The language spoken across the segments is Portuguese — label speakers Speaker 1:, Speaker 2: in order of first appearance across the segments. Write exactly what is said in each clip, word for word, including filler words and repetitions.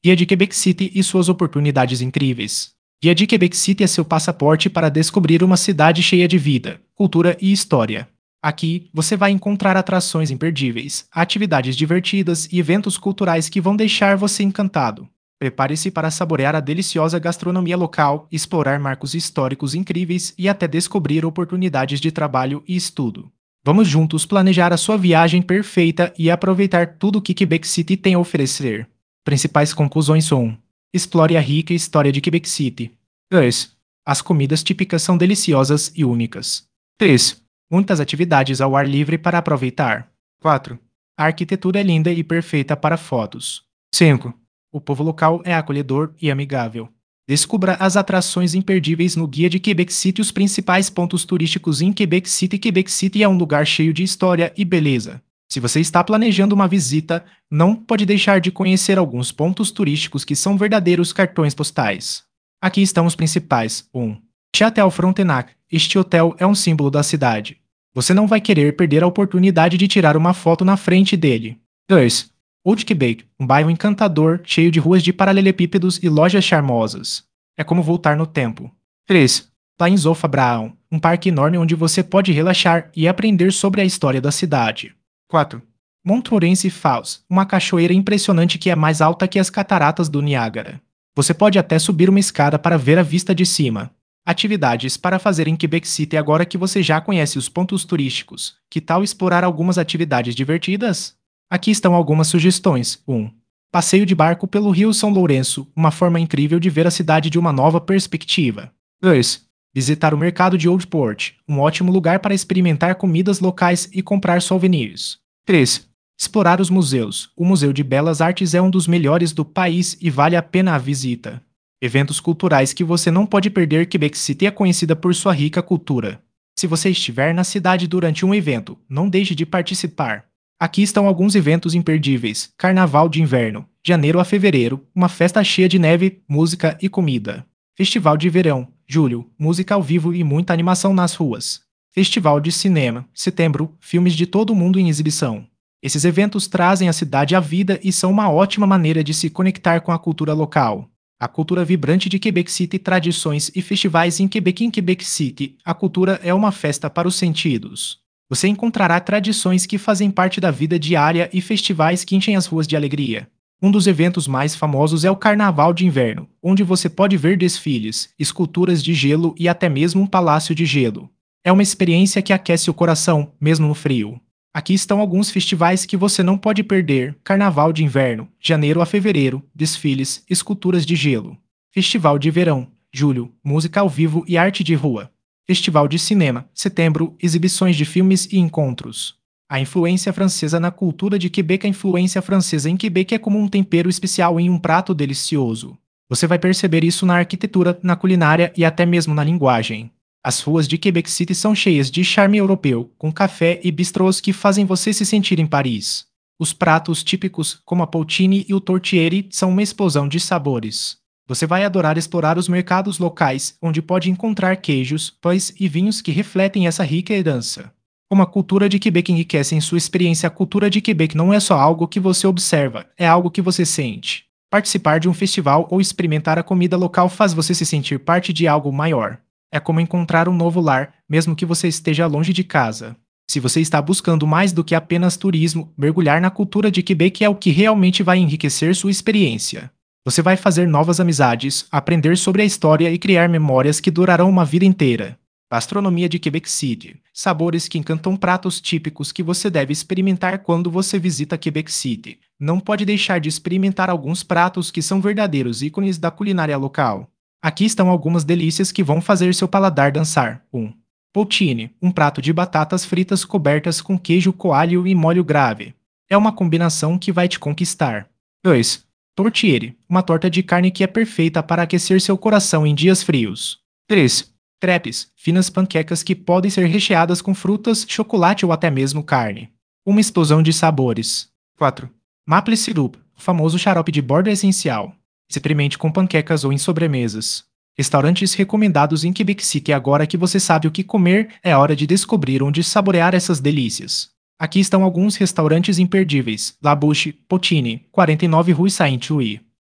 Speaker 1: Guia de Quebec City e suas oportunidades incríveis. Guia de Quebec City é seu passaporte para descobrir uma cidade cheia de vida, cultura e história. Aqui, você vai encontrar atrações imperdíveis, atividades divertidas e eventos culturais que vão deixar você encantado. Prepare-se para saborear a deliciosa gastronomia local, explorar marcos históricos incríveis e até descobrir oportunidades de trabalho e estudo. Vamos juntos planejar a sua viagem perfeita e aproveitar tudo o que Quebec City tem a oferecer. Principais conclusões são: explore a rica história de Quebec City. dois. As comidas típicas são deliciosas e únicas. três. Muitas atividades ao ar livre para aproveitar. quatro. A arquitetura é linda e perfeita para fotos. cinco. O povo local é acolhedor e amigável. Descubra as atrações imperdíveis no Guia de Quebec City e os principais pontos turísticos em Quebec City. Quebec City é um lugar cheio de história e beleza. Se você está planejando uma visita, não pode deixar de conhecer alguns pontos turísticos que são verdadeiros cartões postais. Aqui estão os principais. um. Château Frontenac. Este hotel é um símbolo da cidade. Você não vai querer perder a oportunidade de tirar uma foto na frente dele. dois. Old Quebec, um bairro encantador, cheio de ruas de paralelepípedos e lojas charmosas. É como voltar no tempo. três. Plains of Abraham, um parque enorme onde você pode relaxar e aprender sobre a história da cidade. quatro. Montmorency Falls, uma cachoeira impressionante que é mais alta que as cataratas do Niágara. Você pode até subir uma escada para ver a vista de cima. Atividades para fazer em Quebec City agora que você já conhece os pontos turísticos. Que tal explorar algumas atividades divertidas? Aqui estão algumas sugestões. um. Passeio de barco pelo Rio São Lourenço, uma forma incrível de ver a cidade de uma nova perspectiva. dois. Visitar o mercado de Old Port, um ótimo lugar para experimentar comidas locais e comprar souvenirs. três. Explorar os museus. O Museu de Belas Artes é um dos melhores do país e vale a pena a visita. Eventos culturais que você não pode perder. Quebec City é conhecida por sua rica cultura. Se você estiver na cidade durante um evento, não deixe de participar. Aqui estão alguns eventos imperdíveis. Carnaval de Inverno, janeiro a fevereiro, uma festa cheia de neve, música e comida. Festival de Verão, julho, música ao vivo e muita animação nas ruas. Festival de Cinema, setembro, filmes de todo o mundo em exibição. Esses eventos trazem a cidade à vida e são uma ótima maneira de se conectar com a cultura local. A cultura vibrante de Quebec City, tradições e festivais em Quebec. Em Quebec City, a cultura é uma festa para os sentidos. Você encontrará tradições que fazem parte da vida diária e festivais que enchem as ruas de alegria. Um dos eventos mais famosos é o Carnaval de Inverno, onde você pode ver desfiles, esculturas de gelo e até mesmo um palácio de gelo. É uma experiência que aquece o coração, mesmo no frio. Aqui estão alguns festivais que você não pode perder: Carnaval de Inverno, janeiro a fevereiro, desfiles, esculturas de gelo. Festival de Verão, julho, música ao vivo e arte de rua. Festival de Cinema, setembro, exibições de filmes e encontros. A influência francesa na cultura de Quebec. A influência francesa em Quebec é como um tempero especial em um prato delicioso. Você vai perceber isso na arquitetura, na culinária e até mesmo na linguagem. As ruas de Quebec City são cheias de charme europeu, com café e bistrôs que fazem você se sentir em Paris. Os pratos típicos, como a poutine e o tortieri, são uma explosão de sabores. Você vai adorar explorar os mercados locais, onde pode encontrar queijos, pães e vinhos que refletem essa rica herança. Como a cultura de Quebec enriquece em sua experiência. A cultura de Quebec não é só algo que você observa, é algo que você sente. Participar de um festival ou experimentar a comida local faz você se sentir parte de algo maior. É como encontrar um novo lar, mesmo que você esteja longe de casa. Se você está buscando mais do que apenas turismo, mergulhar na cultura de Quebec é o que realmente vai enriquecer sua experiência. Você vai fazer novas amizades, aprender sobre a história e criar memórias que durarão uma vida inteira. Gastronomia de Quebec City. Sabores que encantam, pratos típicos que você deve experimentar quando você visita Quebec City. Não pode deixar de experimentar alguns pratos que são verdadeiros ícones da culinária local. Aqui estão algumas delícias que vão fazer seu paladar dançar. um. Poutine, um prato de batatas fritas cobertas com queijo coalho e molho grave. É uma combinação que vai te conquistar. dois. Tortiere, uma torta de carne que é perfeita para aquecer seu coração em dias frios. três. Crepes, finas panquecas que podem ser recheadas com frutas, chocolate ou até mesmo carne. Uma explosão de sabores. quatro. Maple syrup, o famoso xarope de borda essencial. Experimente com panquecas ou em sobremesas. Restaurantes recomendados em Quebec City. Agora que você sabe o que comer, é hora de descobrir onde saborear essas delícias. Aqui estão alguns restaurantes imperdíveis. La Bouche, Poutine, quarenta e nove Rue Saint-Louis.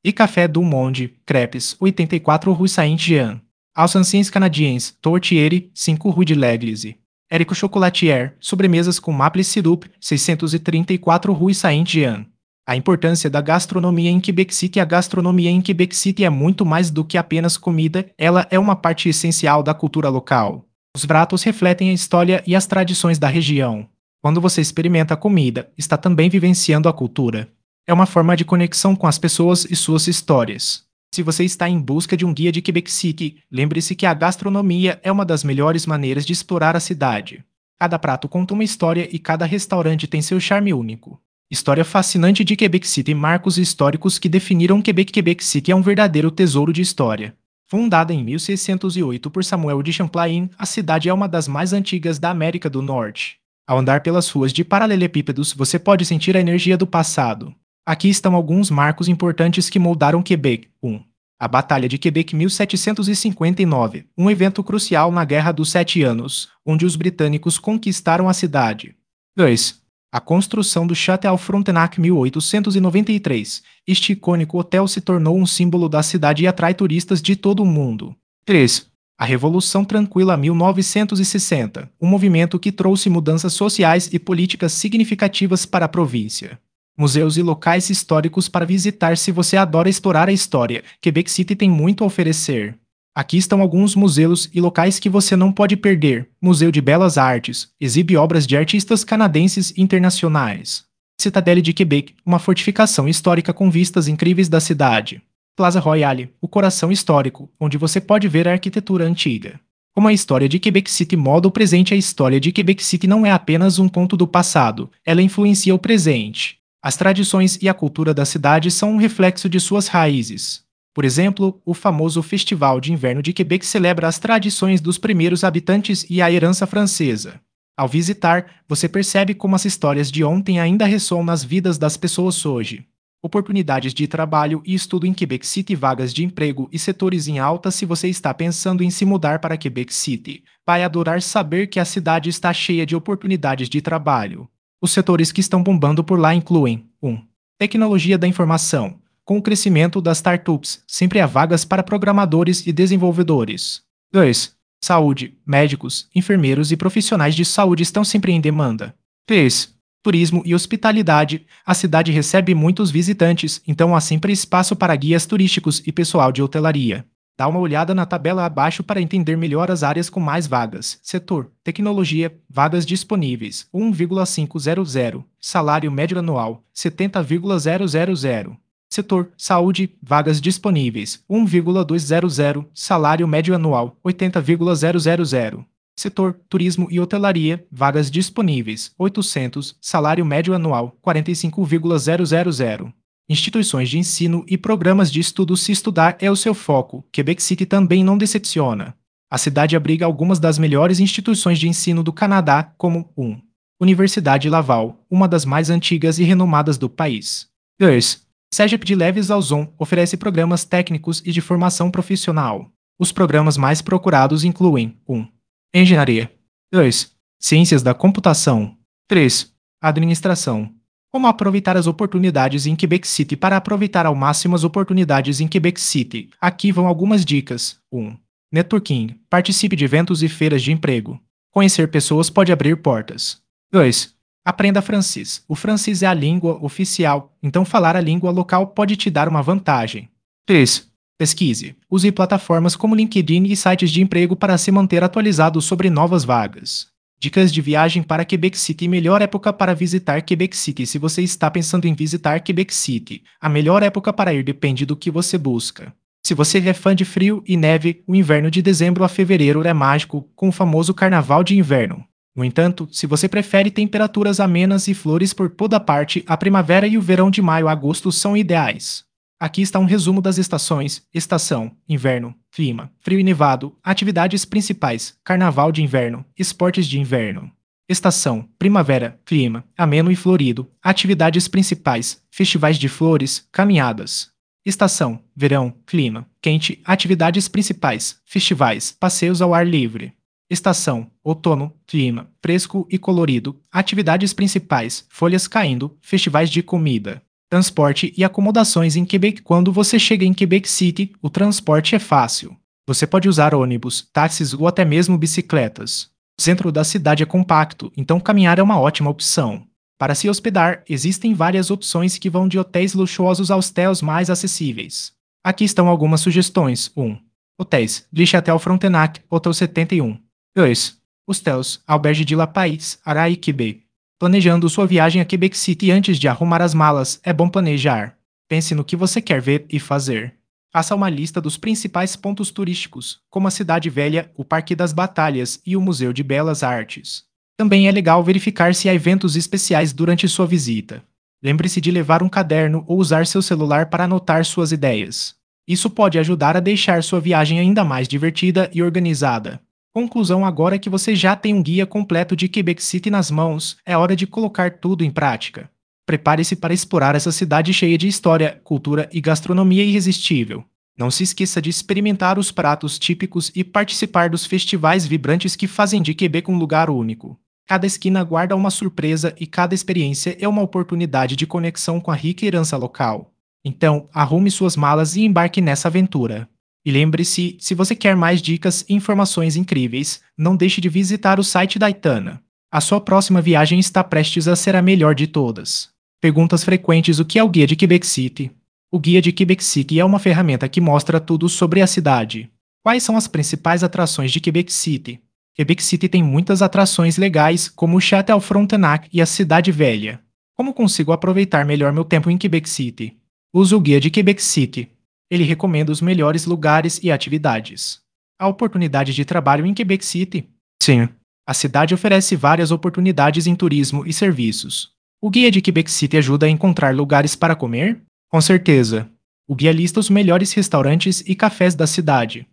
Speaker 1: E Café do Monde, Crepes, oitenta e quatro rue Saint-Jean. Aos anciens canadiens, Tortieri, cinco rue de l'Église. Érico Chocolatier, sobremesas com maple syrup, seiscentos e trinta e quatro rue Saint-Jean. A importância da gastronomia em Quebec City. A gastronomia em Quebec City é muito mais do que apenas comida, ela é uma parte essencial da cultura local. Os pratos refletem a história e as tradições da região. Quando você experimenta a comida, está também vivenciando a cultura. É uma forma de conexão com as pessoas e suas histórias. Se você está em busca de um guia de Quebec City, lembre-se que a gastronomia é uma das melhores maneiras de explorar a cidade. Cada prato conta uma história e cada restaurante tem seu charme único. História fascinante de Quebec City. Marcos históricos que definiram Quebec. Quebec City é um verdadeiro tesouro de história. Fundada em mil seiscentos e oito por Samuel de Champlain, a cidade é uma das mais antigas da América do Norte. Ao andar pelas ruas de paralelepípedos, você pode sentir a energia do passado. Aqui estão alguns marcos importantes que moldaram Quebec. um. A Batalha de Quebec mil setecentos e cinquenta e nove, um evento crucial na Guerra dos Sete Anos, onde os britânicos conquistaram a cidade. dois. A construção do Château Frontenac mil oitocentos e noventa e três. Este icônico hotel se tornou um símbolo da cidade e atrai turistas de todo o mundo. três. A Revolução Tranquila mil novecentos e sessenta, um movimento que trouxe mudanças sociais e políticas significativas para a província. Museus e locais históricos para visitar. Se você adora explorar a história, Quebec City tem muito a oferecer. Aqui estão alguns museus e locais que você não pode perder. Museu de Belas Artes, exibe obras de artistas canadenses e internacionais. Citadelle de Quebec, uma fortificação histórica com vistas incríveis da cidade. Plaza Royale, o coração histórico, onde você pode ver a arquitetura antiga. Como a história de Quebec City molda o presente, a história de Quebec City não é apenas um conto do passado, ela influencia o presente. As tradições e a cultura da cidade são um reflexo de suas raízes. Por exemplo, o famoso Festival de Inverno de Quebec celebra as tradições dos primeiros habitantes e a herança francesa. Ao visitar, você percebe como as histórias de ontem ainda ressoam nas vidas das pessoas hoje. Oportunidades de trabalho e estudo em Quebec City. Vagas de emprego e setores em alta. Se você está pensando em se mudar para Quebec City, vai adorar saber que a cidade está cheia de oportunidades de trabalho. Os setores que estão bombando por lá incluem um. Tecnologia da informação. Com o crescimento das startups, sempre há vagas para programadores e desenvolvedores. dois. Saúde. Médicos, enfermeiros e profissionais de saúde estão sempre em demanda. três. Turismo e hospitalidade. A cidade recebe muitos visitantes, então há sempre espaço para guias turísticos e pessoal de hotelaria. Dá uma olhada na tabela abaixo para entender melhor as áreas com mais vagas. Setor: Tecnologia, vagas disponíveis, um vírgula quinhentos. Salário médio anual, setenta vírgula zero zero zero. Setor: Saúde, vagas disponíveis, um vírgula duzentos. Salário médio anual, oitenta vírgula zero zero zero. Setor: Turismo e hotelaria, vagas disponíveis, oitocentos. Salário médio anual, quarenta e cinco vírgula zero zero zero. Instituições de ensino e programas de estudo. Se estudar é o seu foco, Quebec City também não decepciona. A cidade abriga algumas das melhores instituições de ensino do Canadá, como um. Universidade Laval, uma das mais antigas e renomadas do país. dois. Cégep de Levis-Alzon oferece programas técnicos e de formação profissional. Os programas mais procurados incluem um. Engenharia. dois. Ciências da computação. três. Administração. Como aproveitar as oportunidades em Quebec City? Para aproveitar ao máximo as oportunidades em Quebec City, aqui vão algumas dicas. um. Networking. Participe de eventos e feiras de emprego. Conhecer pessoas pode abrir portas. dois. Aprenda francês. O francês é a língua oficial, então falar a língua local pode te dar uma vantagem. três. Pesquise. Use plataformas como LinkedIn e sites de emprego para se manter atualizado sobre novas vagas. Dicas de viagem para Quebec City. Melhor época para visitar Quebec City. Se você está pensando em visitar Quebec City, a melhor época para ir depende do que você busca. Se você é fã de frio e neve, o inverno de dezembro a fevereiro é mágico, com o famoso Carnaval de Inverno. No entanto, se você prefere temperaturas amenas e flores por toda parte, a primavera e o verão de maio a agosto são ideais. Aqui está um resumo das estações: estação, inverno, clima, frio e nevado, atividades principais, carnaval de inverno, esportes de inverno. Estação, primavera, clima, ameno e florido, atividades principais, festivais de flores, caminhadas. Estação, verão, clima, quente, atividades principais, festivais, passeios ao ar livre. Estação, outono, clima, fresco e colorido, atividades principais, folhas caindo, festivais de comida. Transporte e acomodações em Quebec. Quando você chega em Quebec City, o transporte é fácil. Você pode usar ônibus, táxis ou até mesmo bicicletas. O centro da cidade é compacto, então caminhar é uma ótima opção. Para se hospedar, existem várias opções que vão de hotéis luxuosos aos hotéis mais acessíveis. Aqui estão algumas sugestões. um. Hotéis: Le Château Frontenac, Hotel setenta e um. dois. Hostels: Auberge de la Pais, Araí-Quebec. Planejando sua viagem a Quebec City antes de arrumar as malas, é bom planejar. Pense no que você quer ver e fazer. Faça uma lista dos principais pontos turísticos, como a Cidade Velha, o Parque das Batalhas e o Museu de Belas Artes. Também é legal verificar se há eventos especiais durante sua visita. Lembre-se de levar um caderno ou usar seu celular para anotar suas ideias. Isso pode ajudar a deixar sua viagem ainda mais divertida e organizada. Conclusão: agora que você já tem um guia completo de Quebec City nas mãos, é hora de colocar tudo em prática. Prepare-se para explorar essa cidade cheia de história, cultura e gastronomia irresistível. Não se esqueça de experimentar os pratos típicos e participar dos festivais vibrantes que fazem de Quebec um lugar único. Cada esquina guarda uma surpresa e cada experiência é uma oportunidade de conexão com a rica herança local. Então, arrume suas malas e embarque nessa aventura. E lembre-se, se você quer mais dicas e informações incríveis, não deixe de visitar o site da Aitana. A sua próxima viagem está prestes a ser a melhor de todas. Perguntas frequentes: o que é o Guia de Quebec City? O Guia de Quebec City é uma ferramenta que mostra tudo sobre a cidade. Quais são as principais atrações de Quebec City? Quebec City tem muitas atrações legais, como o Château Frontenac e a Cidade Velha. Como consigo aproveitar melhor meu tempo em Quebec City? Use o Guia de Quebec City. Ele recomenda os melhores lugares e atividades. A oportunidade de trabalho em Quebec City? Sim. A cidade oferece várias oportunidades em turismo e serviços. O Guia de Quebec City ajuda a encontrar lugares para comer? Com certeza. O guia lista os melhores restaurantes e cafés da cidade.